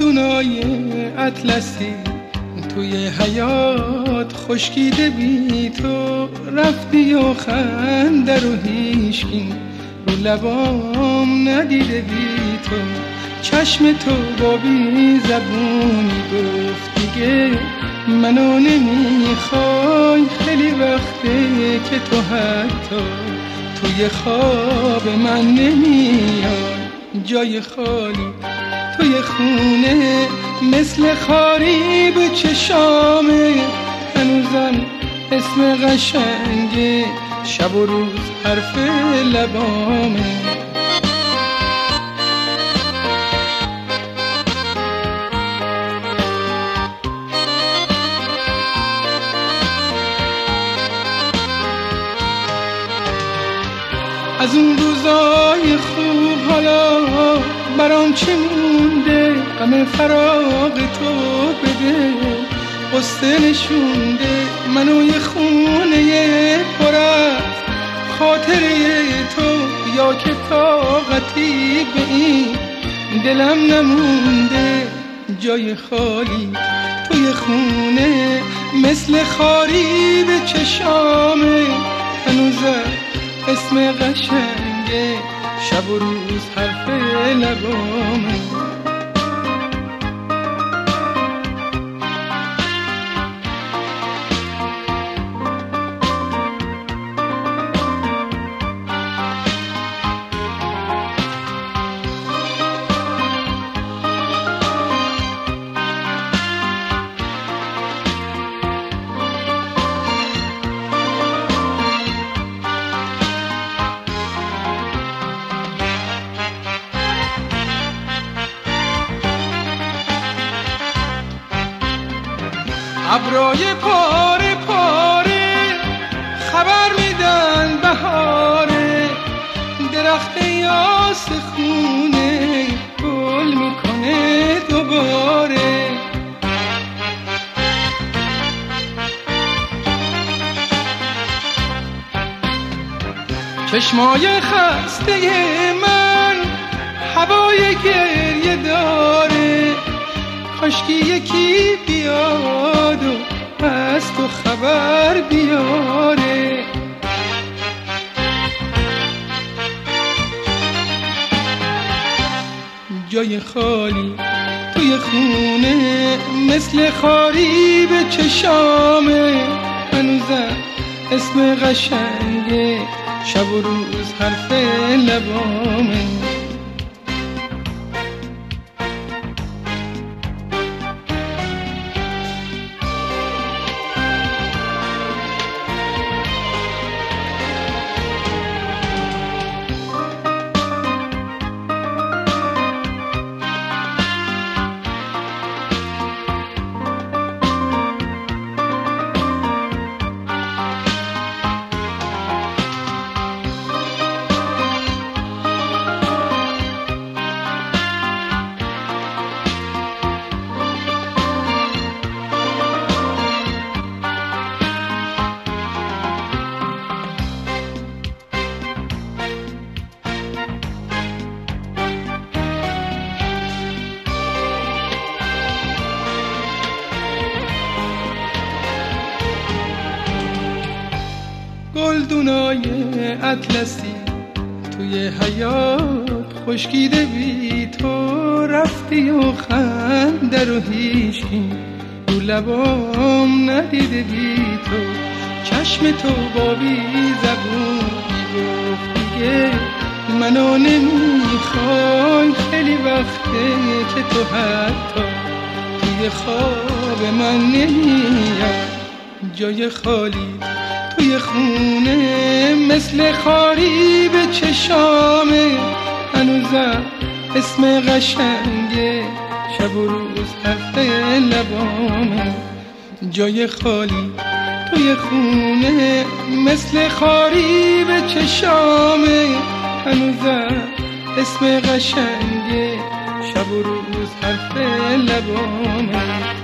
گلدونای اطلسی توی حیات خشکیده بی تو، رفتی و خنده رو هیچکی رو لبام ندیده بی تو. چشم تو با بی زبونی گفت دیگه منو نمیخوای، خیلی وقته که تو حتی توی خواب من نمیای. جای خالی توی خونه مثل خاری به چشامه، هنوزم اسم قشنگ شب و روز حرف لبامه. از اون روزای خوب حالا برام چی مونده؟ غم فراق تو بده، قصه نشونده منو یه خونه پر از خاطره تو، یا که طاقتی به این دلم نمونده. جای خالی توی خونه مثل خاری به چشامه، هنوزم اسم قشنگ شب و روز حرف لبامه. ابرای پاره پاره خبر میدن بهاره، درخت یاس خونه گل میکنه دوباره. چشمای خسته من هوای گریه داره، کاشکی یکی بیاد و از تو خبر بیاره. جای خالی توی خونه مثل خاری به چشامه، هنوزم اسم قشنگ شب و روز حرف لبامه. گلدونای اطلسی توی حیات خشکیده بی تو، رفتی و خنده رو هیچکی رو لبام ندیده بی تو. چشم تو با بی زبونی گفت دیگه منو نمیخوای، خیلی وقته که تو حتی توی خواب من نمیای. جای خالی توی خونه مثل خاری به چشامه، هنوزم اسم قشنگ شب و روز حرف لبامه. جای خالی توی خونه مثل خاری به چشامه، هنوزم اسم قشنگ شب و روز حرف لبامه.